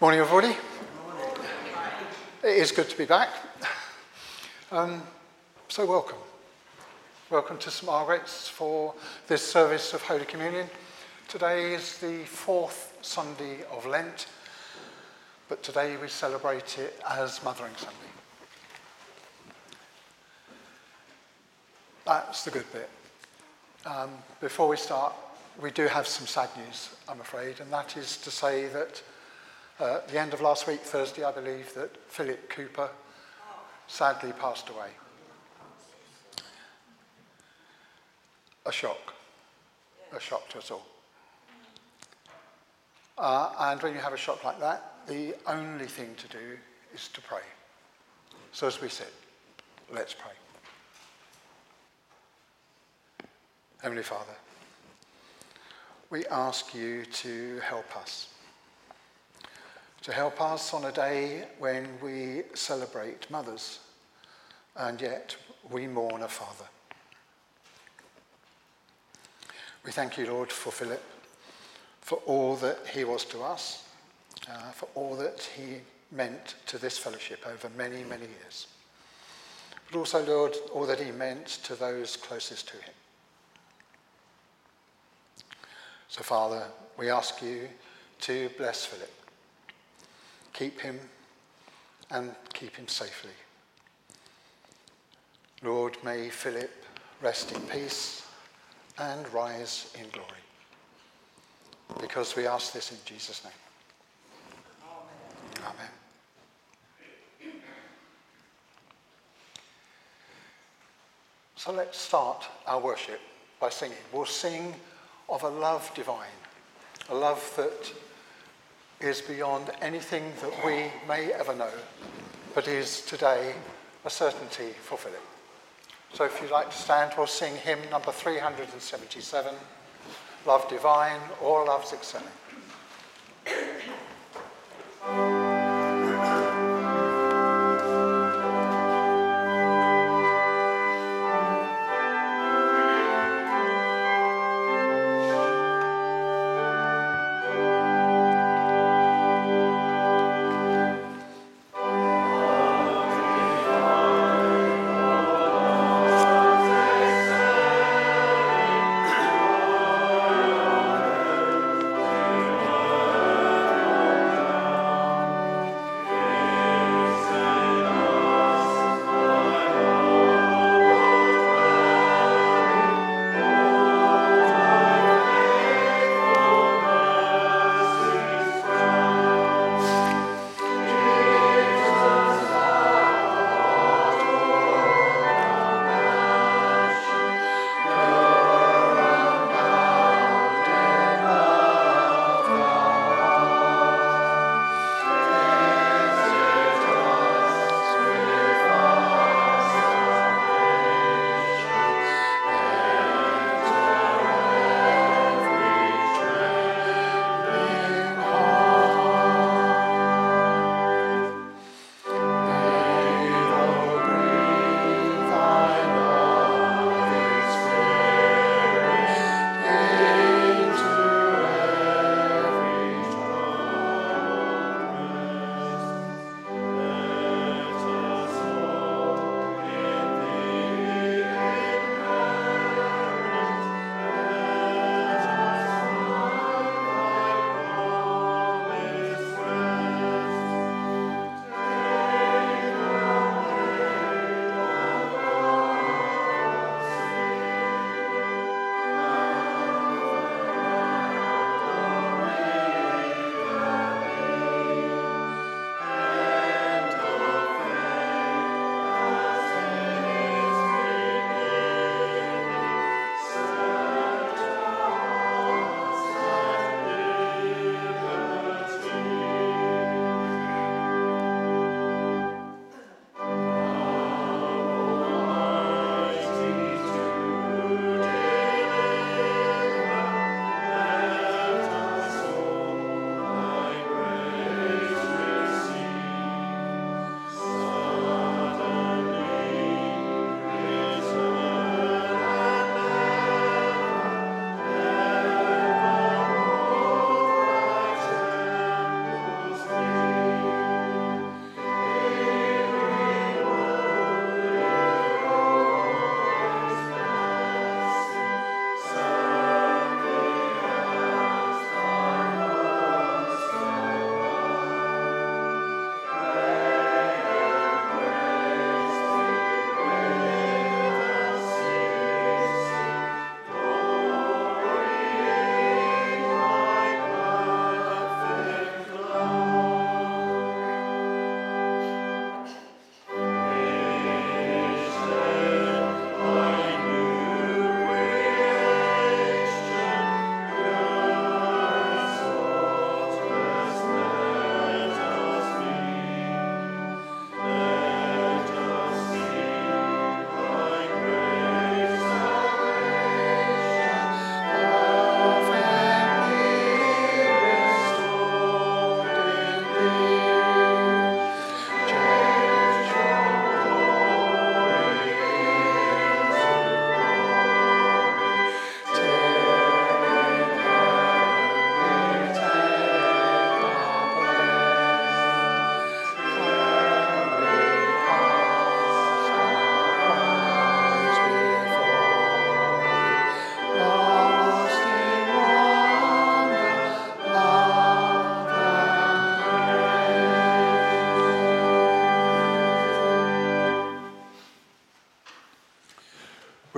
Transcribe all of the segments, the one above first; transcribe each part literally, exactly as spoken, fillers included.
Morning, everybody. It is good to be back. Um, so welcome. Welcome to St Margaret's for this service of Holy Communion. Today is the fourth Sunday of Lent, but today we celebrate it as Mothering Sunday. That's the good bit. Um, before we start, we do have some sad news, I'm afraid, and that is to say that uh, at the end of last week, Thursday, I believe, that Philip Cooper sadly passed away. A shock. A shock to us all. Uh, and when you have a shock like that, the only thing to do is to pray. So as we sit, let's pray. Heavenly Father, we ask you to help us. To help us on a day when we celebrate mothers, and yet we mourn a father. We thank you, Lord, for Philip, for all that he was to us, uh, for all that he meant to this fellowship over many, many years. But also, Lord, all that he meant to those closest to him. So, Father, we ask you to bless Philip. Keep him and keep him safely. Lord, may Philip rest in peace and rise in glory. Because we ask this in Jesus' name. Amen. Amen. So let's start our worship by singing. We'll sing of a love divine, a love that is beyond anything that we may ever know, but is today a certainty for Philip. So if you'd like to stand, we'll sing hymn number three hundred seventy-seven, Love Divine, or Love's Excelling. Oh,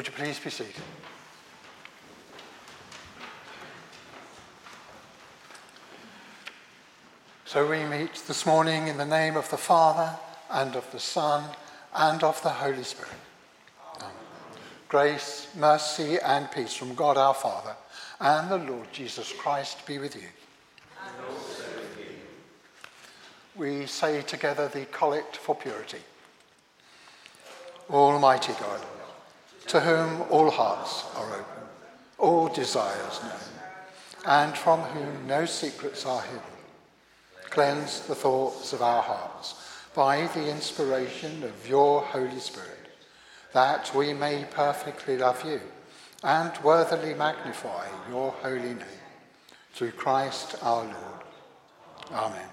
Would you please be seated? So we meet this morning in the name of the Father, and of the Son, and of the Holy Spirit. Amen. Grace, mercy, and peace from God our Father, and the Lord Jesus Christ be with you. And also with you. We say together the Collect for Purity. Almighty God, to whom all hearts are open, all desires known, and from whom no secrets are hidden, cleanse the thoughts of our hearts by the inspiration of your Holy Spirit, that we may perfectly love you and worthily magnify your holy name. Through Christ our Lord. Amen.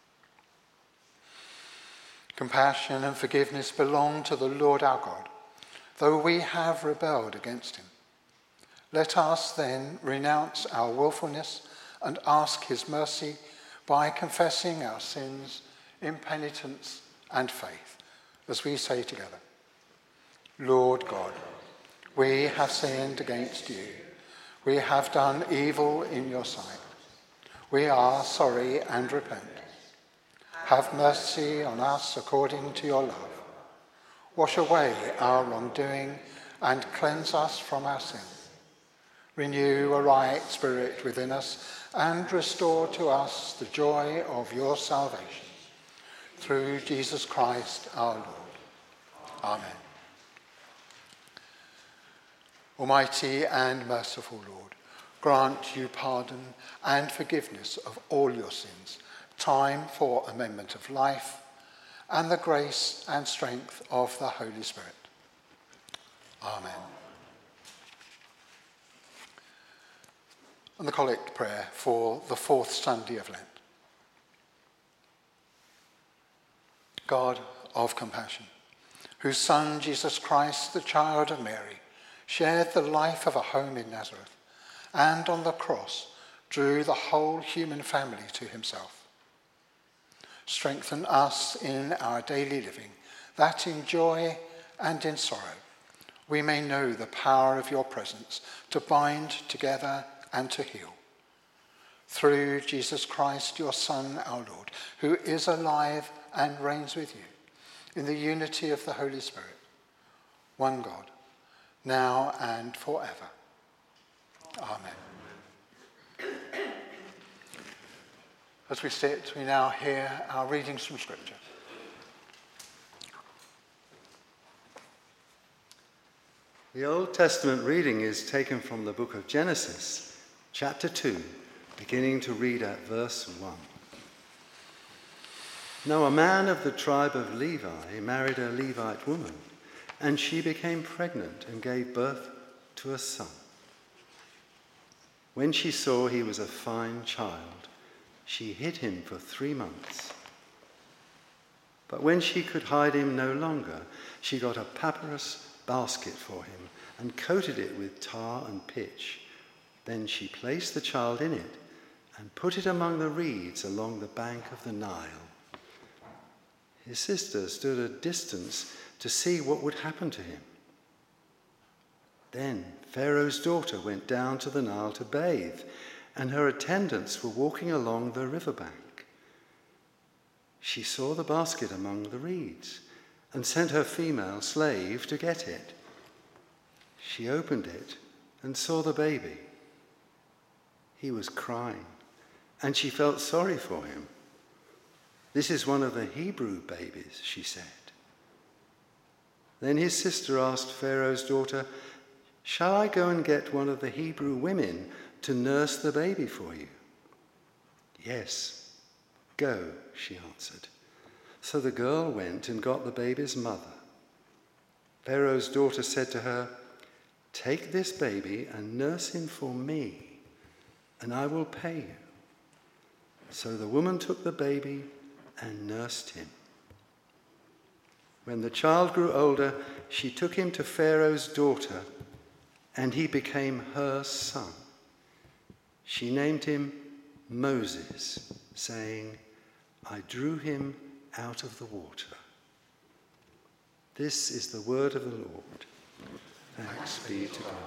Compassion and forgiveness belong to the Lord our God, though we have rebelled against him. Let us then renounce our willfulness and ask his mercy by confessing our sins in penitence and faith, as we say together. Lord God, we have sinned against you. We have done evil in your sight. We are sorry and repent. Have mercy on us according to your love. Wash away our wrongdoing and cleanse us from our sin. Renew a right spirit within us and restore to us the joy of your salvation. Through Jesus Christ our Lord. Amen. Almighty and merciful Lord, grant you pardon and forgiveness of all your sins, time for amendment of life, and the grace and strength of the Holy Spirit. Amen. And the collect prayer for the fourth Sunday of Lent. God of compassion, whose Son, Jesus Christ, the child of Mary, shared the life of a home in Nazareth, and on the cross drew the whole human family to himself. Strengthen us in our daily living, that in joy and in sorrow we may know the power of your presence to bind together and to heal. Through Jesus Christ, your Son, our Lord, who is alive and reigns with you in the unity of the Holy Spirit, one God, now and forever. Amen. As we sit, we now hear our readings from Scripture. The Old Testament reading is taken from the book of Genesis, chapter two, beginning to read at verse one. Now a man of the tribe of Levi married a Levite woman, and she became pregnant and gave birth to a son. When she saw he was a fine child, she hid him for three months. But when she could hide him no longer, she got a papyrus basket for him and coated it with tar and pitch. Then she placed the child in it and put it among the reeds along the bank of the Nile. His sister stood at a distance to see what would happen to him. Then Pharaoh's daughter went down to the Nile to bathe, and her attendants were walking along the riverbank. She saw the basket among the reeds and sent her female slave to get it. She opened it and saw the baby. He was crying, and she felt sorry for him. "This is one of the Hebrew babies," she said. Then his sister asked Pharaoh's daughter, "Shall I go and get one of the Hebrew women to nurse the baby for you?" "Yes, go," she answered. So the girl went and got the baby's mother. Pharaoh's daughter said to her, "Take this baby and nurse him for me, and I will pay you." So the woman took the baby and nursed him. When the child grew older, she took him to Pharaoh's daughter, and he became her son. She named him Moses, saying, "I drew him out of the water." This is the word of the Lord. Thanks be to God.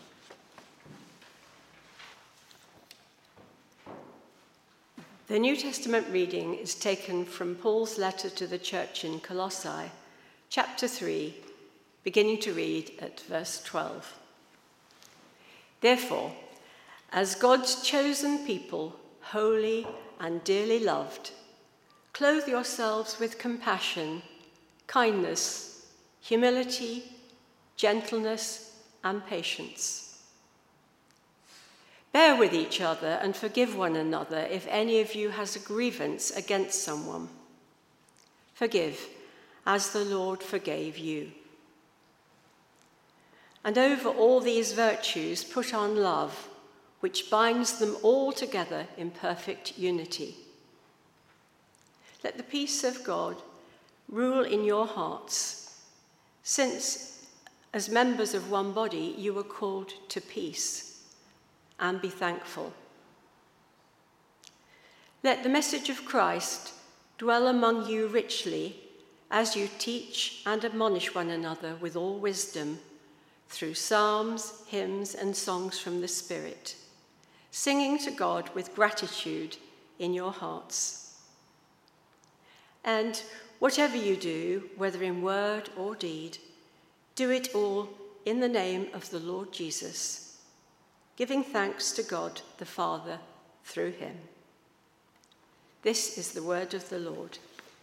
The New Testament reading is taken from Paul's letter to the church in Colossae, chapter three, beginning to read at verse twelve. Therefore, as God's chosen people, holy and dearly loved, clothe yourselves with compassion, kindness, humility, gentleness, and patience. Bear with each other and forgive one another if any of you has a grievance against someone. Forgive, as the Lord forgave you. And over all these virtues put on love, which binds them all together in perfect unity. Let the peace of God rule in your hearts, since as members of one body you were called to peace. And be thankful. Let the message of Christ dwell among you richly as you teach and admonish one another with all wisdom through psalms, hymns, and songs from the Spirit, singing to God with gratitude in your hearts. And whatever you do, whether in word or deed, do it all in the name of the Lord Jesus, giving thanks to God the Father through him. This is the word of the Lord.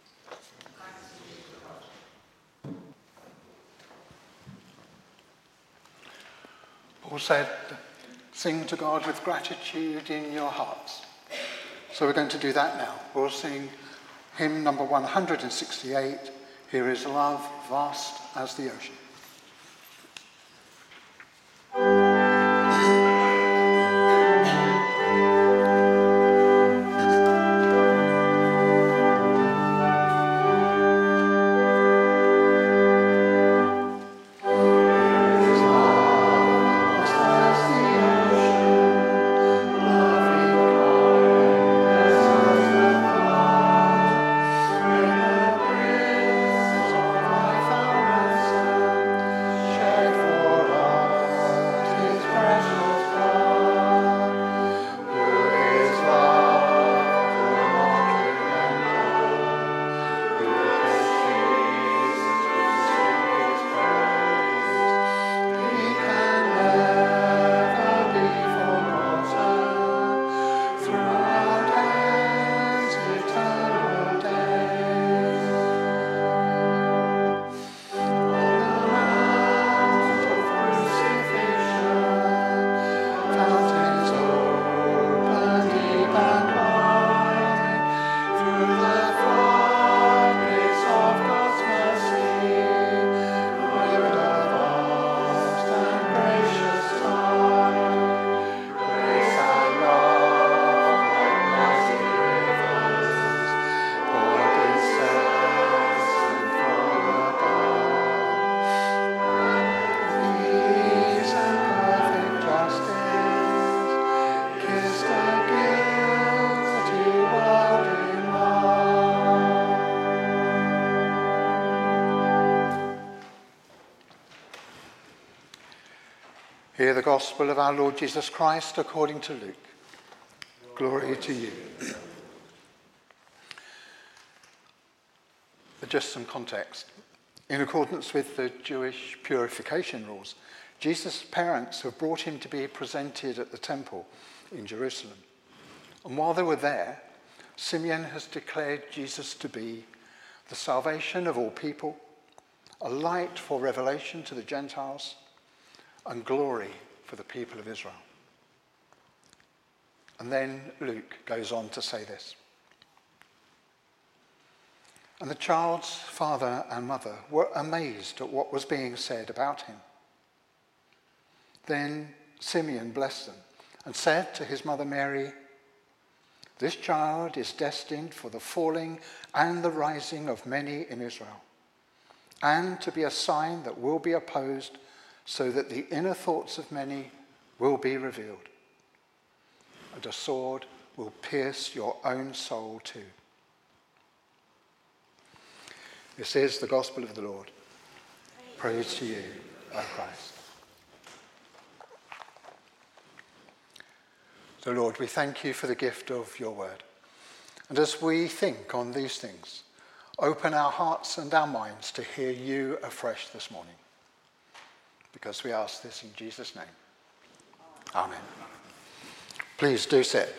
Paul said, sing to God with gratitude in your hearts. So we're going to do that now. We'll sing hymn number one hundred sixty-eight, Here is Love, Vast as the Ocean. Hear the gospel of our Lord Jesus Christ according to Luke. Glory to you. Just some context. In accordance with the Jewish purification rules, Jesus' parents have brought him to be presented at the temple in Jerusalem. And while they were there, Simeon has declared Jesus to be the salvation of all people, a light for revelation to the Gentiles, and glory for the people of Israel. And then Luke goes on to say this. And the child's father and mother were amazed at what was being said about him. Then Simeon blessed them and said to his mother Mary, "This child is destined for the falling and the rising of many in Israel, and to be a sign that will be opposed, so that the inner thoughts of many will be revealed. And a sword will pierce your own soul too." This is the gospel of the Lord. Praise, Praise to you, O Christ. So, Lord, we thank you for the gift of your word. And as we think on these things, open our hearts and our minds to hear you afresh this morning. Because we ask this in Jesus' name. Amen. Please do sit.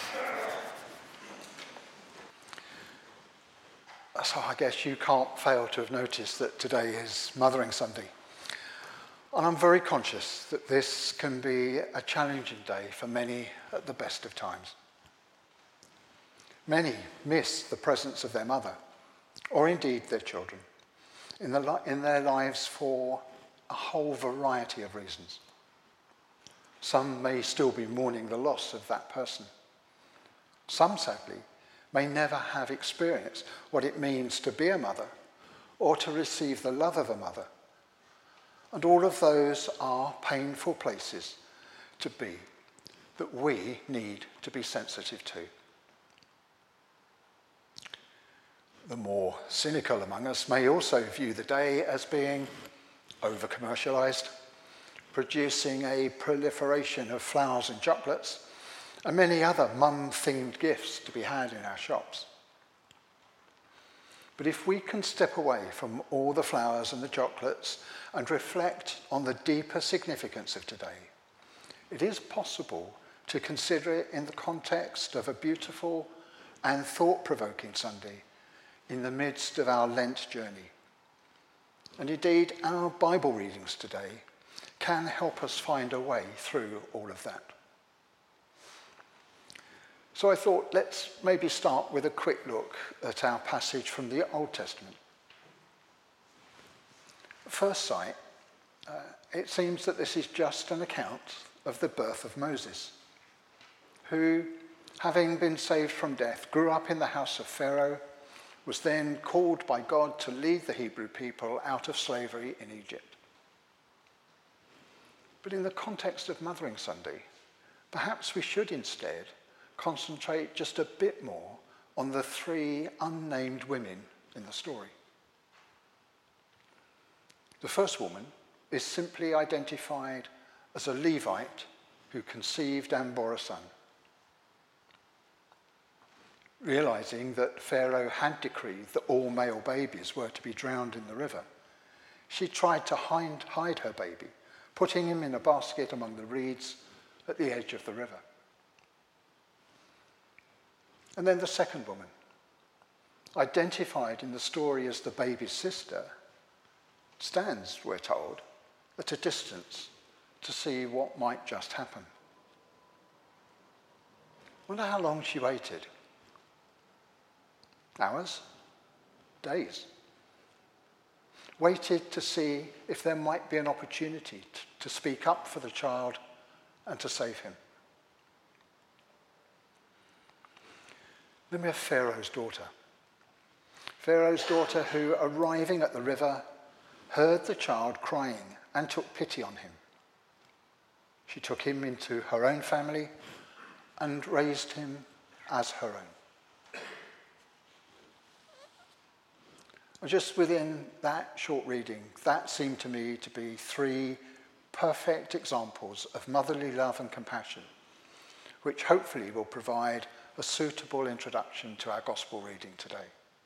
So I guess you can't fail to have noticed that today is Mothering Sunday. And I'm very conscious that this can be a challenging day for many at the best of times. Many miss the presence of their mother, or indeed their children, in, the li- in their lives for a whole variety of reasons. Some may still be mourning the loss of that person. Some, sadly, may never have experienced what it means to be a mother or to receive the love of a mother. And all of those are painful places to be that we need to be sensitive to. The more cynical among us may also view the day as being over-commercialised, producing a proliferation of flowers and chocolates, and many other mum-themed gifts to be had in our shops. But if we can step away from all the flowers and the chocolates and reflect on the deeper significance of today, it is possible to consider it in the context of a beautiful and thought-provoking Sunday in the midst of our Lent journey. And indeed, our Bible readings today can help us find a way through all of that. So I thought let's maybe start with a quick look at our passage from the Old Testament. At first sight, uh, it seems that this is just an account of the birth of Moses, who, having been saved from death, grew up in the house of Pharaoh, was then called by God to lead the Hebrew people out of slavery in Egypt. But in the context of Mothering Sunday, perhaps we should instead concentrate just a bit more on the three unnamed women in the story. The first woman is simply identified as a Levite who conceived and bore a son. Realizing that Pharaoh had decreed that all male babies were to be drowned in the river, she tried to hide, hide her baby, putting him in a basket among the reeds at the edge of the river. And then the second woman, identified in the story as the baby's sister, stands, we're told, at a distance to see what might just happen. Wonder how long she waited. Hours? Days? Waited to see if there might be an opportunity t- to speak up for the child and to save him. Then we have Pharaoh's daughter. Pharaoh's daughter who, arriving at the river, heard the child crying and took pity on him. She took him into her own family and raised him as her own. And just within that short reading, that seemed to me to be three perfect examples of motherly love and compassion, which hopefully will provide a suitable introduction to our gospel reading today.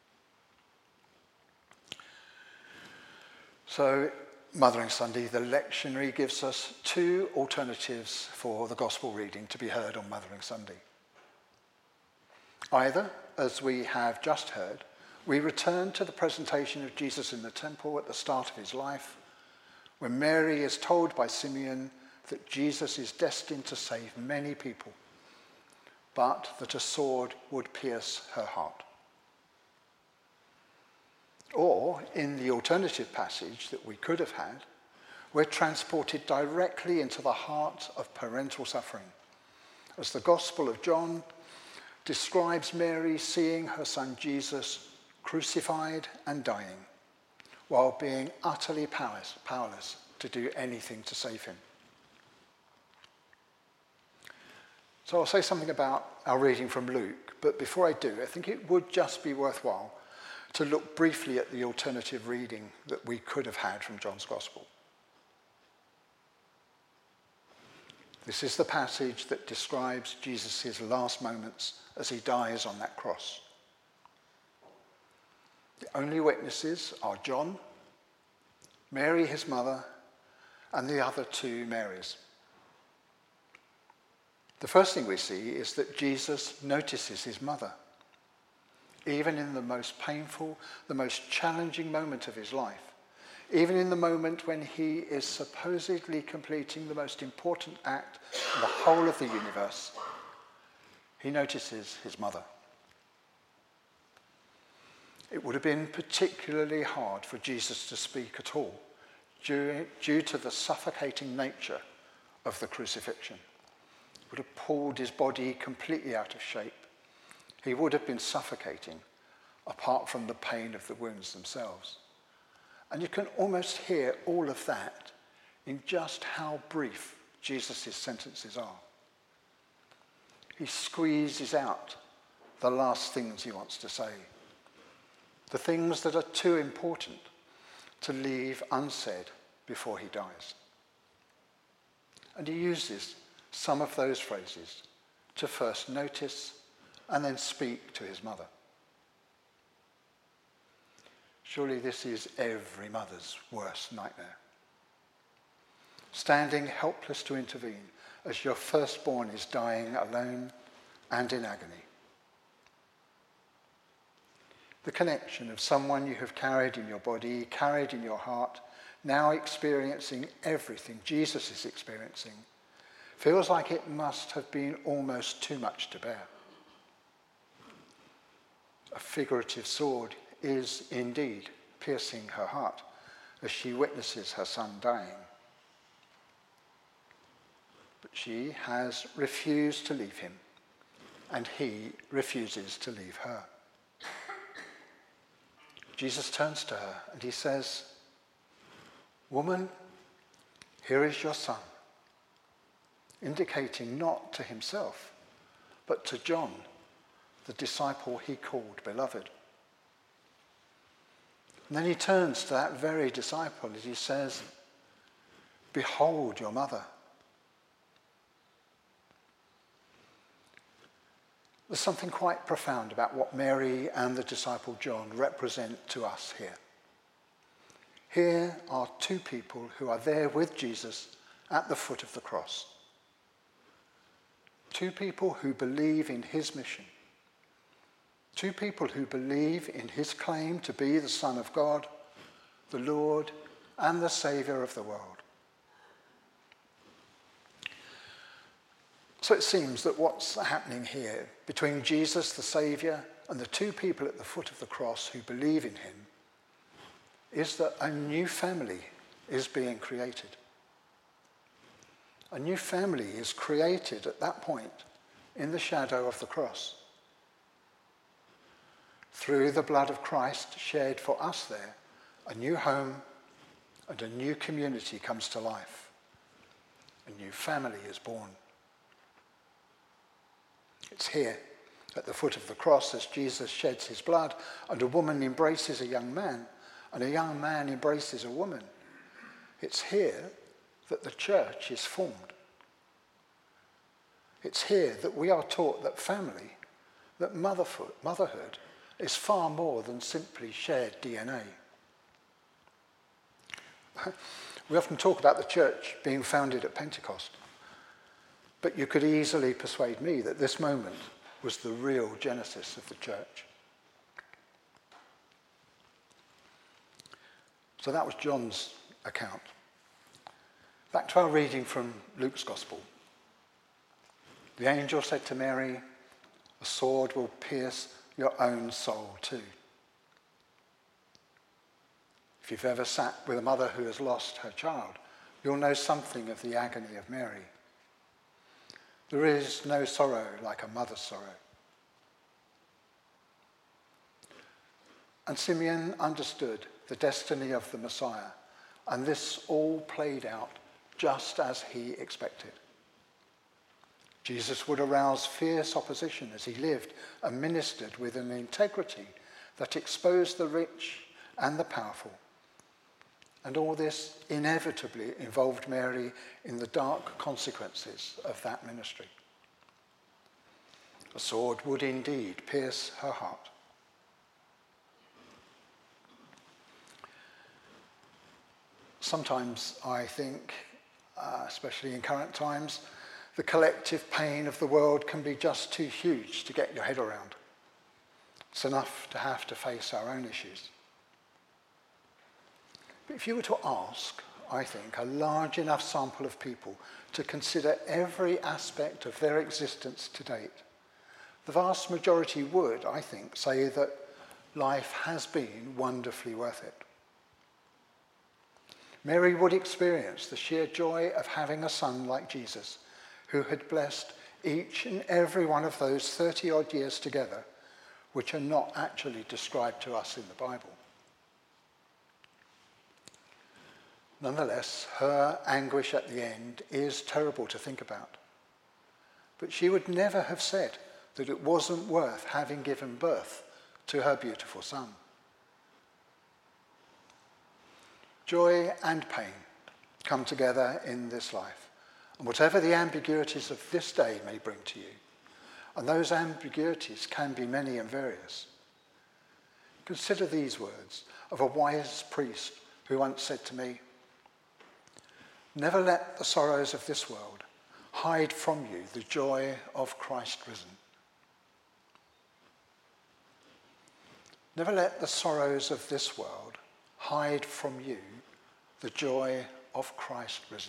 So, Mothering Sunday, the lectionary gives us two alternatives for the gospel reading to be heard on Mothering Sunday. Either, as we have just heard, we return to the presentation of Jesus in the temple at the start of his life, when Mary is told by Simeon that Jesus is destined to save many people, but that a sword would pierce her heart. Or, in the alternative passage that we could have had, we're transported directly into the heart of parental suffering, as the Gospel of John describes Mary seeing her son Jesus crucified and dying, while being utterly powerless, powerless to do anything to save him. So I'll say something about our reading from Luke, but before I do, I think it would just be worthwhile to look briefly at the alternative reading that we could have had from John's Gospel. This is the passage that describes Jesus' last moments as he dies on that cross. The only witnesses are John, Mary his mother, and the other two Marys. The first thing we see is that Jesus notices his mother. Even in the most painful, the most challenging moment of his life, even in the moment when he is supposedly completing the most important act in the whole of the universe, he notices his mother. It would have been particularly hard for Jesus to speak at all due, due to the suffocating nature of the crucifixion. It would have pulled his body completely out of shape. He would have been suffocating, apart from the pain of the wounds themselves. And you can almost hear all of that in just how brief Jesus' sentences are. He squeezes out the last things he wants to say, the things that are too important to leave unsaid before he dies. And he uses some of those phrases to first notice and then speak to his mother. Surely this is every mother's worst nightmare. Standing helpless to intervene as your firstborn is dying alone and in agony. The connection of someone you have carried in your body, carried in your heart, now experiencing everything Jesus is experiencing, feels like it must have been almost too much to bear. A figurative sword is indeed piercing her heart as she witnesses her son dying. But she has refused to leave him, and he refuses to leave her. Jesus turns to her and he says, "Woman, here is your son," indicating not to himself, but to John, the disciple he called beloved. And then he turns to that very disciple as he says, "Behold your mother." There's something quite profound about what Mary and the disciple John represent to us here. Here are two people who are there with Jesus at the foot of the cross. Two people who believe in his mission. Two people who believe in his claim to be the Son of God, the Lord, and the Saviour of the world. So it seems that what's happening here between Jesus, the Saviour, and the two people at the foot of the cross who believe in him is that a new family is being created. A new family is created at that point in the shadow of the cross. Through the blood of Christ shed for us there, a new home and a new community comes to life. A new family is born. It's here, at the foot of the cross, as Jesus sheds his blood, and a woman embraces a young man, and a young man embraces a woman. It's here that the church is formed. It's here that we are taught that family, that motherhood, is far more than simply shared D N A. We often talk about the church being founded at Pentecost, but you could easily persuade me that this moment was the real genesis of the church. So that was John's account. Back to our reading from Luke's Gospel. The angel said to Mary, "A sword will pierce your own soul too." If you've ever sat with a mother who has lost her child, you'll know something of the agony of Mary. There is no sorrow like a mother's sorrow. And Simeon understood the destiny of the Messiah, and this all played out just as he expected. Jesus would arouse fierce opposition as he lived and ministered with an integrity that exposed the rich and the powerful, And all this inevitably involved Mary in the dark consequences of that ministry. A sword would indeed pierce her heart. Sometimes I think, uh, especially in current times, the collective pain of the world can be just too huge to get your head around. It's enough to have to face our own issues. But if you were to ask, I think, a large enough sample of people to consider every aspect of their existence to date, the vast majority would, I think, say that life has been wonderfully worth it. Mary would experience the sheer joy of having a son like Jesus, who had blessed each and every one of those thirty-odd years together, which are not actually described to us in the Bible. Nonetheless, her anguish at the end is terrible to think about. But she would never have said that it wasn't worth having given birth to her beautiful son. Joy and pain come together in this life, and whatever the ambiguities of this day may bring to you, and those ambiguities can be many and various. Consider these words of a wise priest who once said to me, "Never let the sorrows of this world hide from you the joy of Christ risen." Never let the sorrows of this world hide from you the joy of Christ risen.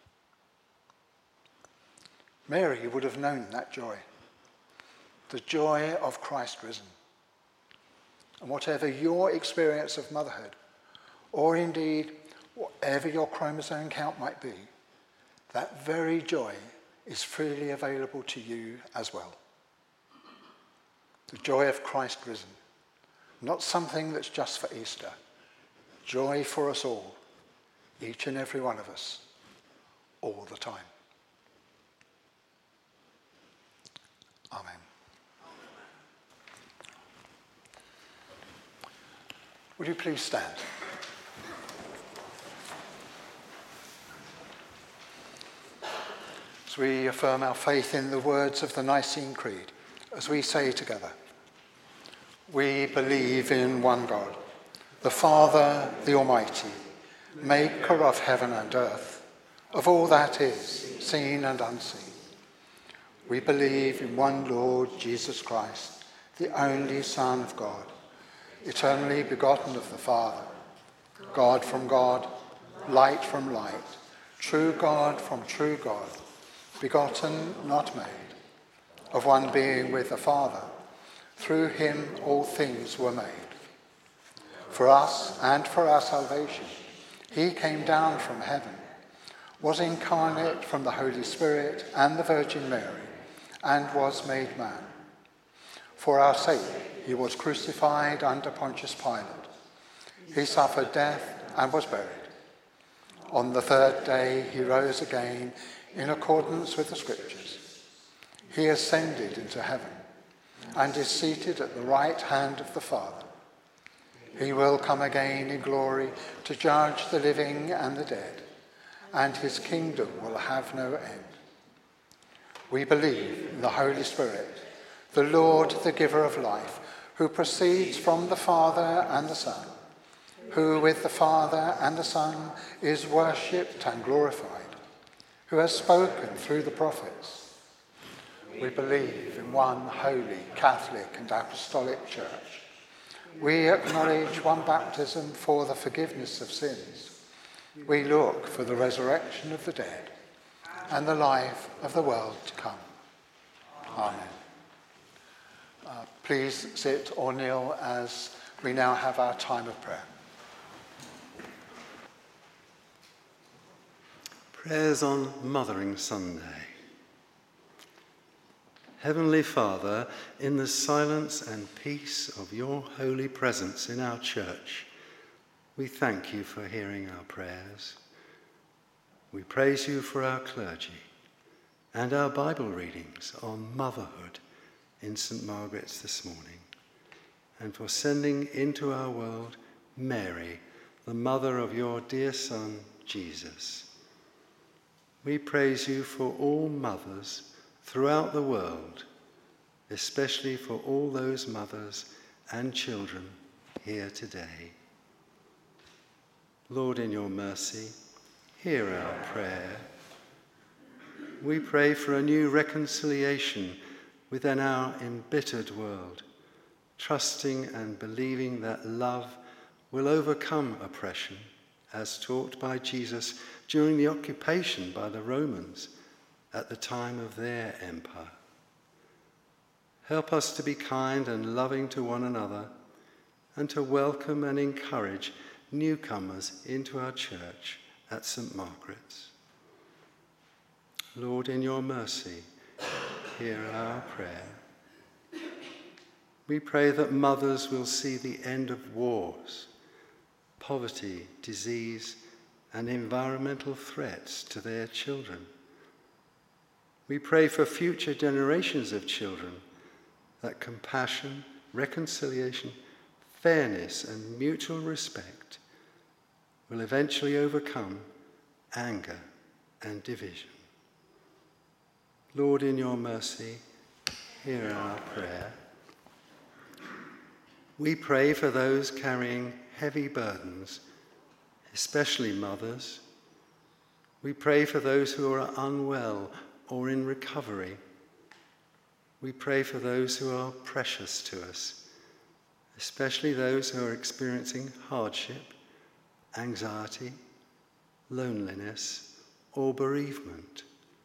Mary would have known that joy, the joy of Christ risen. And whatever your experience of motherhood, or indeed whatever your chromosome count might be, that very joy is freely available to you as well. The joy of Christ risen, not something that's just for Easter. Joy for us all, each and every one of us, all the time. Amen. Would you please stand? As we affirm our faith in the words of the Nicene Creed, as we say together, we believe in one God, the Father, the Almighty, maker of heaven and earth, of all that is, seen and unseen. We believe in one Lord Jesus Christ, the only Son of God, eternally begotten of the Father, God from God, light from light, true God from true God, begotten, not made, of one being with the Father. Through him all things were made. For us and for our salvation, he came down from heaven, was incarnate from the Holy Spirit and the Virgin Mary, and was made man. For our sake, he was crucified under Pontius Pilate. He suffered death and was buried. On the third day, he rose again in accordance with the Scriptures. He ascended into heaven and is seated at the right hand of the Father. He will come again in glory to judge the living and the dead, and his kingdom will have no end. We believe in the Holy Spirit, the Lord, the giver of life, who proceeds from the Father and the Son, who with the Father and the Son is worshipped and glorified, who has spoken through the prophets. We believe in one holy, Catholic and Apostolic Church. We acknowledge one baptism for the forgiveness of sins. We look for the resurrection of the dead and the life of the world to come. Amen. Uh, please sit or kneel as we now have our time of prayer. Prayers on Mothering Sunday. Heavenly Father, in the silence and peace of your holy presence in our church, we thank you for hearing our prayers. We praise you for our clergy and our Bible readings on motherhood in St Margaret's this morning, and for sending into our world Mary, the mother of your dear Son, Jesus. We praise you for all mothers throughout the world, especially for all those mothers and children here today. Lord, in your mercy, hear our prayer. We pray for a new reconciliation within our embittered world, trusting and believing that love will overcome oppression, as taught by Jesus during the occupation by the Romans at the time of their empire. Help us to be kind and loving to one another, and to welcome and encourage newcomers into our church at Saint Margaret's. Lord, in your mercy, hear our prayer. We pray that mothers will see the end of wars, poverty, disease, and environmental threats to their children. We pray for future generations of children that compassion, reconciliation, fairness, and mutual respect will eventually overcome anger and division. Lord, in your mercy, hear our prayer. We pray for those carrying heavy burdens, especially mothers. We pray for those who are unwell or in recovery. We pray for those who are precious to us, especially those who are experiencing hardship, anxiety, loneliness, or bereavement.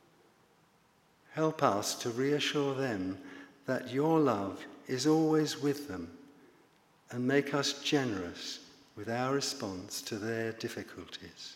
Help us to reassure them that your love is always with them, and make us generous with our response to their difficulties.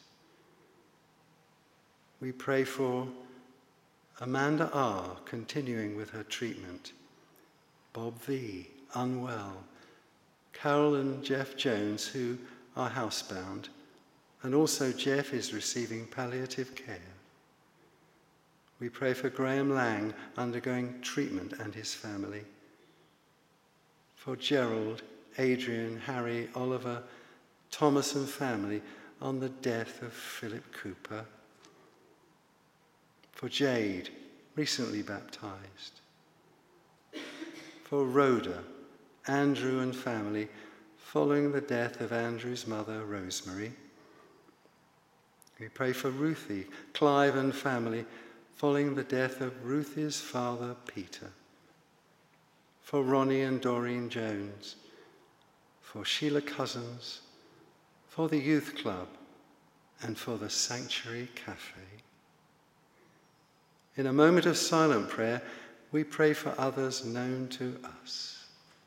We pray for Amanda R. continuing with her treatment, Bob V. unwell, Carol and Jeff Jones, who are housebound, and also Jeff is receiving palliative care. We pray for Graham Lang undergoing treatment and his family, for Gerald, Adrian, Harry, Oliver, Thomas and family on the death of Philip Cooper, for Jade, recently baptized, for Rhoda, Andrew and family following the death of Andrew's mother, Rosemary. We pray for Ruthie, Clive and family following the death of Ruthie's father, Peter, for Ronnie and Doreen Jones, for Sheila Cousins, for the Youth Club, and for the Sanctuary Cafe. In a moment of silent prayer, we pray for others known to us.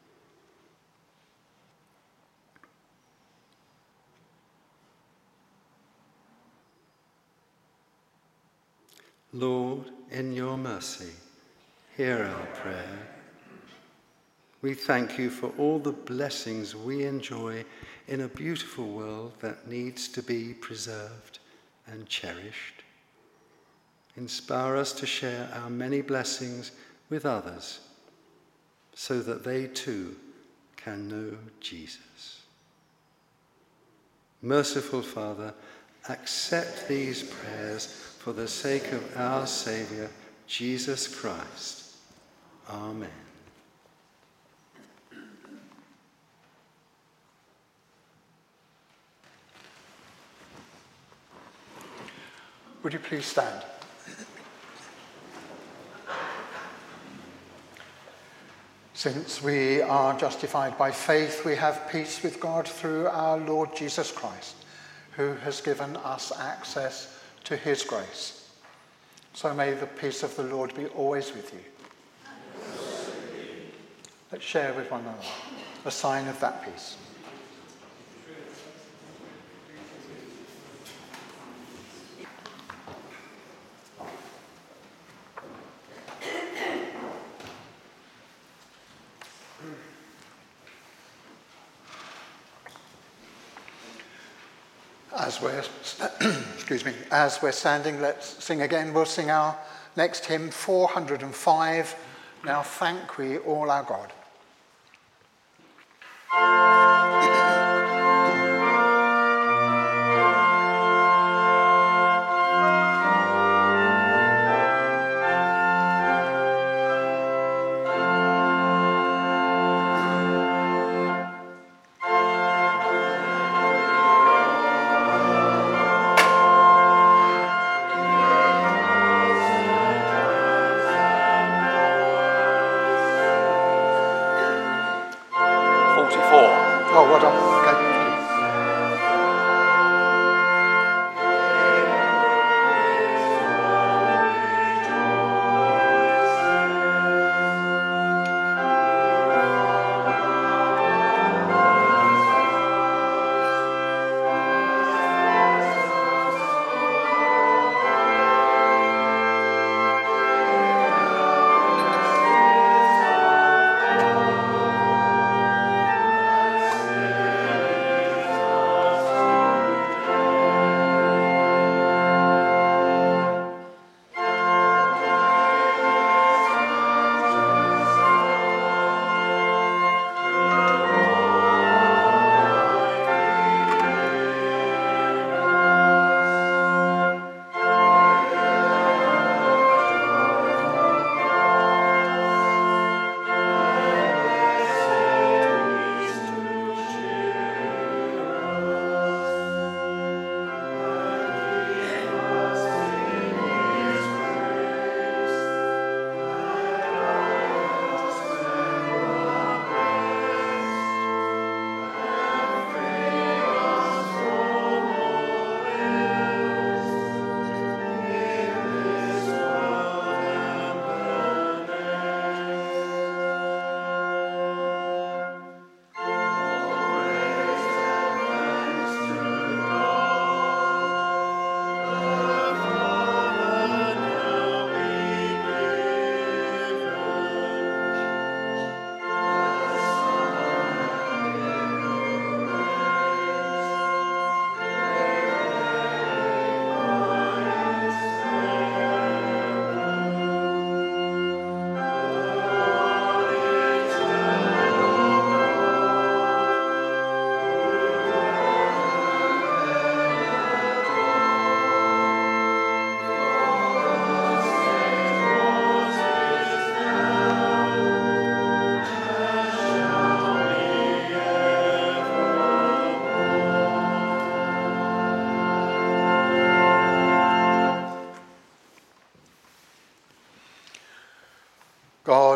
Lord, in your mercy, hear our prayer. We thank you for all the blessings we enjoy in a beautiful world that needs to be preserved and cherished. Inspire us to share our many blessings with others so that they too can know Jesus. Merciful Father, accept these prayers for the sake of our Saviour, Jesus Christ. Amen. Would you please stand? Since we are justified by faith, we have peace with God through our Lord Jesus Christ, who has given us access to his grace. So may the peace of the Lord be always with you. Let's share with one another a sign of that peace. As we're, excuse me, as we're standing, let's sing again. We'll sing our next hymn, four hundred and five, Now Thank We All Our God.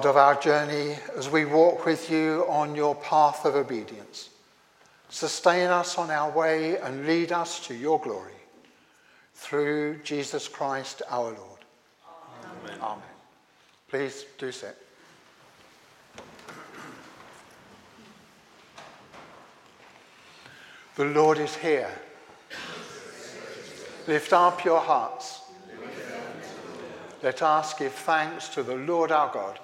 God of our journey, as we walk with you on your path of obedience, sustain us on our way and lead us to your glory. Through Jesus Christ our Lord. Amen. Amen. Please do sit. The Lord is here. Lift up your hearts. Let us give thanks to the Lord our God.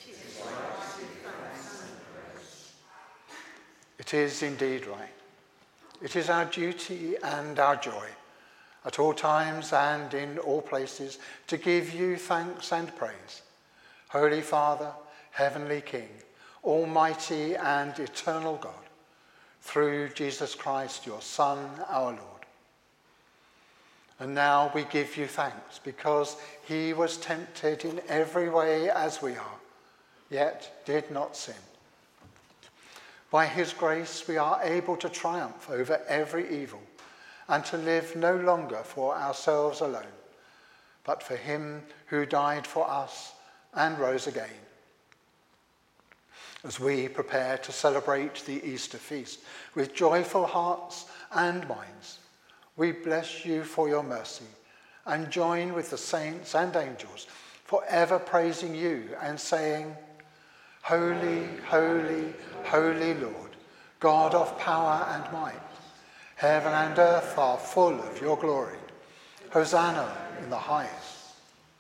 It is indeed right. It is our duty and our joy, at all times and in all places, to give you thanks and praise. Holy Father, Heavenly King, Almighty and eternal God, through Jesus Christ, your Son, our Lord. And now we give you thanks because he was tempted in every way as we are, yet did not sin. By his grace we are able to triumph over every evil and to live no longer for ourselves alone, but for him who died for us and rose again. As we prepare to celebrate the Easter feast with joyful hearts and minds, we bless you for your mercy and join with the saints and angels, forever praising you and saying, Holy, holy, holy Lord, God of power and might, heaven and earth are full of your glory. Hosanna in the highest.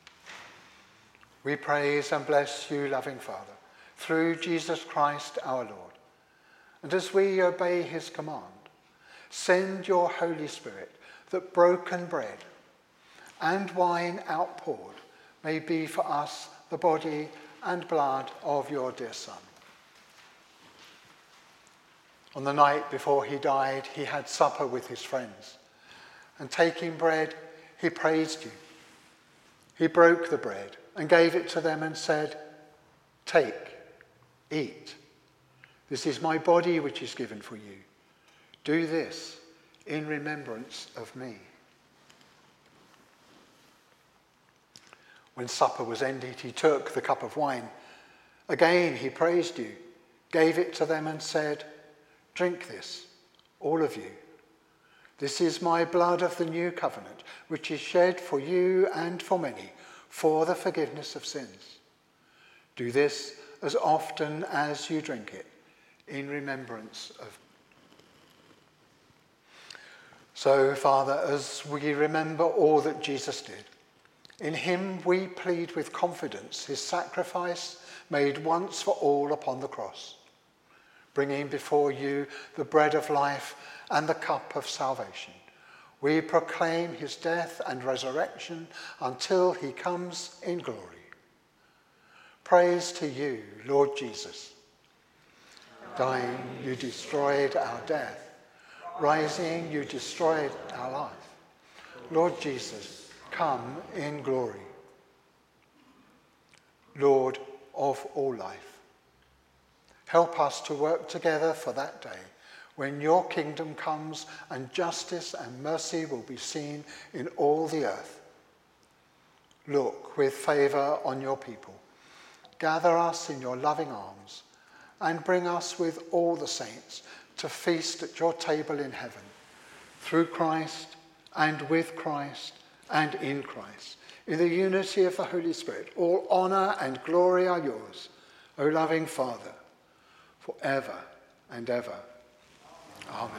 We praise and bless you, loving Father, through Jesus Christ our Lord. And as we obey his command, send your Holy Spirit, that broken bread and wine outpoured may be for us the body and blood of your dear Son. On the night before he died, he had supper with his friends, and taking bread, he praised you. He broke the bread and gave it to them and said, Take, eat. This is my body which is given for you. Do this in remembrance of me. When supper was ended, he took the cup of wine. Again he praised you, gave it to them and said, Drink this, all of you. This is my blood of the new covenant, which is shed for you and for many, for the forgiveness of sins. Do this as often as you drink it, in remembrance of me. So, Father, as we remember all that Jesus did, in him we plead with confidence his sacrifice made once for all upon the cross, bringing before you the bread of life and the cup of salvation. We proclaim his death and resurrection until he comes in glory. Praise to you, Lord Jesus. Dying, you destroyed our death. Rising, you destroyed our life. Lord Jesus, come in glory. Lord of all life, help us to work together for that day when your kingdom comes and justice and mercy will be seen in all the earth. Look with favour on your people. Gather us in your loving arms and bring us with all the saints to feast at your table in heaven, through Christ and with Christ and in Christ, in the unity of the Holy Spirit. All honour and glory are yours, O loving Father, forever and ever. Amen.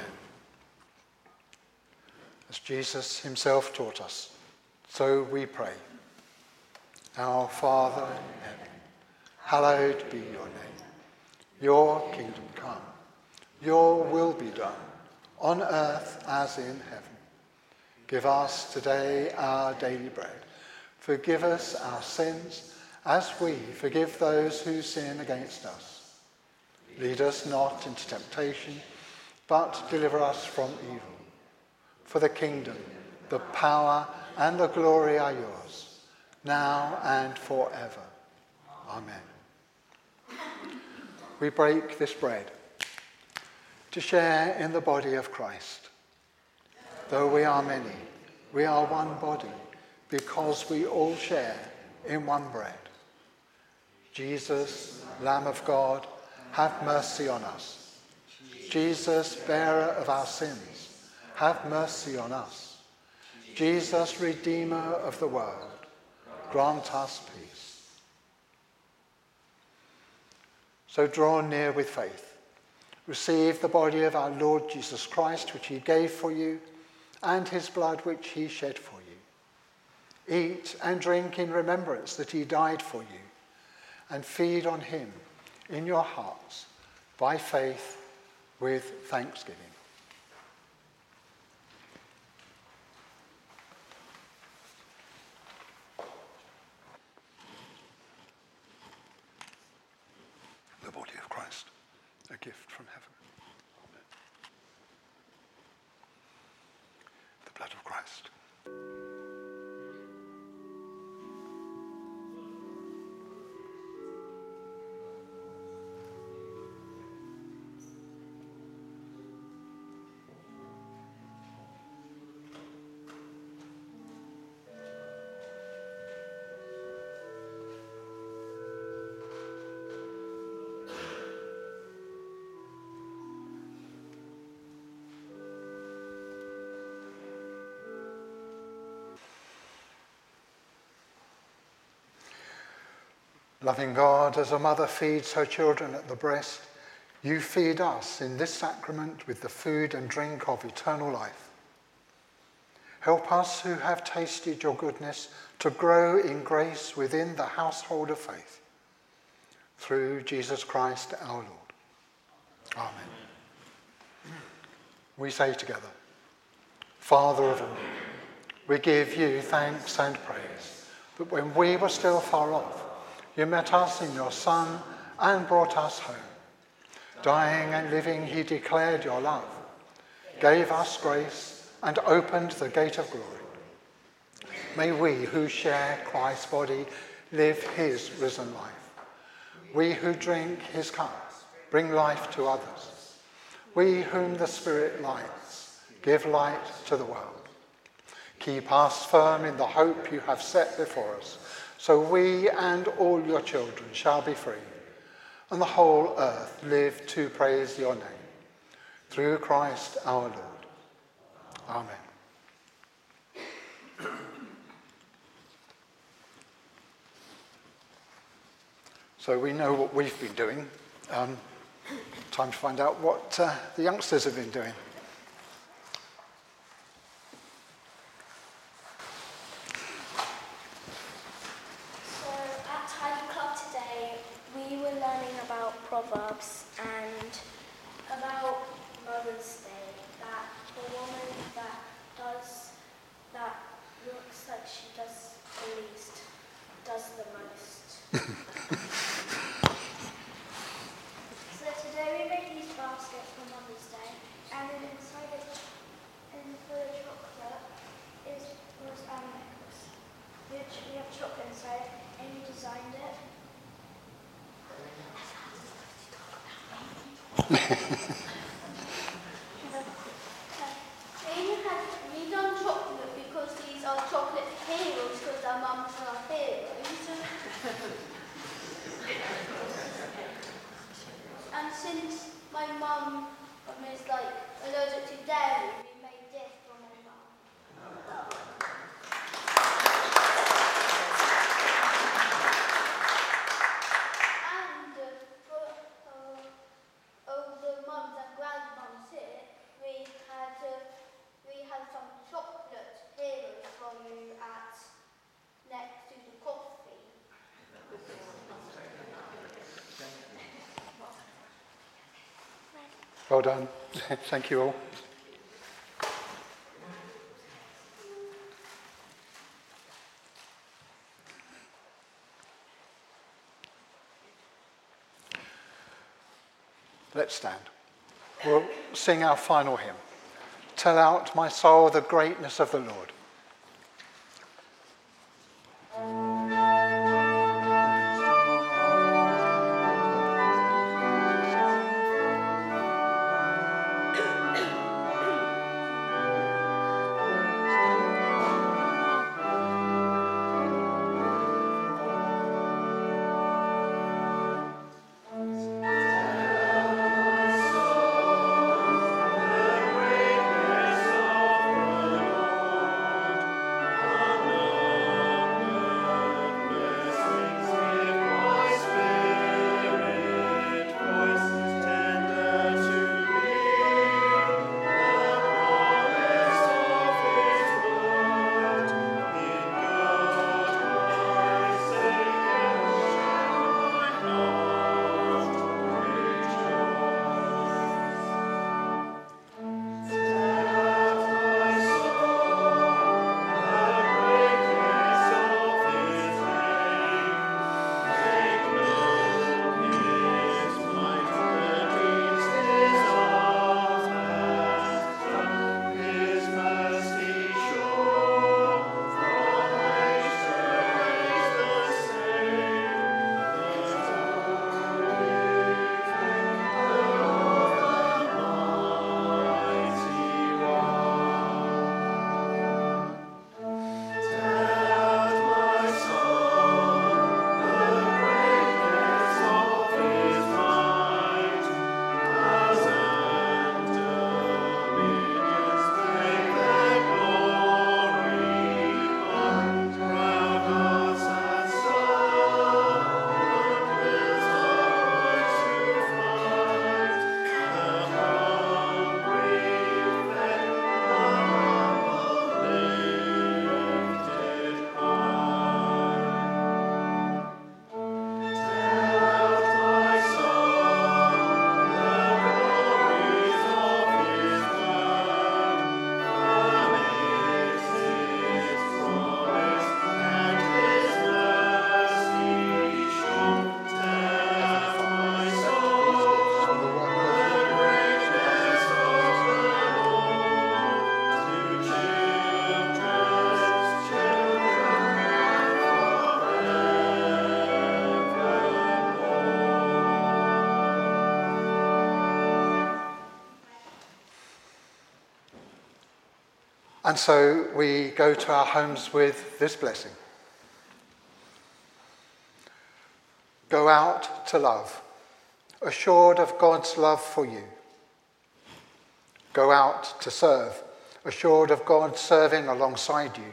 As Jesus himself taught us, so we pray. Our Father in heaven, hallowed be your name. Your kingdom come. Your will be done, on earth as in heaven. Give us today our daily bread. Forgive us our sins, as we forgive those who sin against us. Lead us not into temptation, but deliver us from evil. For the kingdom, the power, and the glory are yours, now and forever. Amen. We break this bread to share in the body of Christ. Though we are many, we are one body, because we all share in one bread. Jesus, Lamb of God, have mercy on us. Jesus, bearer of our sins, have mercy on us. Jesus, Redeemer of the world, grant us peace. So draw near with faith. Receive the body of our Lord Jesus Christ, which he gave for you, and his blood which he shed for you. Eat and drink in remembrance that he died for you, and feed on him in your hearts by faith with thanksgiving. The body of Christ, a gift from heaven. The blood of Christ. Loving God, as a mother feeds her children at the breast, you feed us in this sacrament with the food and drink of eternal life. Help us who have tasted your goodness to grow in grace within the household of faith. Through Jesus Christ our Lord. Amen. We say together, Father of all, we give you thanks and praise that when we were still far off, you met us in your Son and brought us home. Dying and living, he declared your love, gave us grace, and opened the gate of glory. May we who share Christ's body live his risen life. We who drink his cup bring life to others. We whom the Spirit lights give light to the world. Keep us firm in the hope you have set before us, so we and all your children shall be free, and the whole earth live to praise your name. Through Christ our Lord. Amen. So we know what we've been doing. Um, time to find out what uh, the youngsters have been doing. Proverbs and about Mother's Day, that the woman that does, that looks like she does the least, does the most. So today we made these baskets for Mother's Day, and then inside it, and for the chocolate, is, was our necklace, which we have chocolate inside, and we designed it. We done chocolate because these are chocolate heroes, because our mums are heroes. And since my mum is like allergic to dairy, we made this for my mum. And uh, for uh, oh, the mums and grandmoms here, we had uh, we had some chocolate heroes for you at next to the coffee. Well done. Thank you all. Let's stand. We'll sing our final hymn. Tell out, my soul, the greatness of the Lord. And so we go to our homes with this blessing. Go out to love, assured of God's love for you. Go out to serve, assured of God serving alongside you.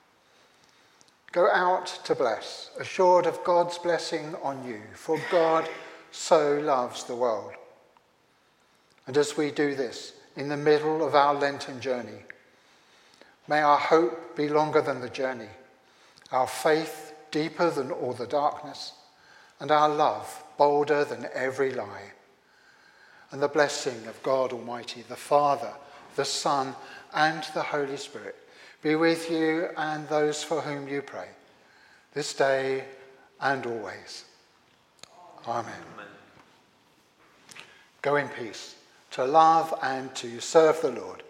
Go out to bless, assured of God's blessing on you, for God so loves the world. And as we do this, in the middle of our Lenten journey, may our hope be longer than the journey, our faith deeper than all the darkness, and our love bolder than every lie. And the blessing of God Almighty, the Father, the Son, and the Holy Spirit be with you and those for whom you pray, this day and always. Amen. Amen. Go in peace, to love and to serve the Lord.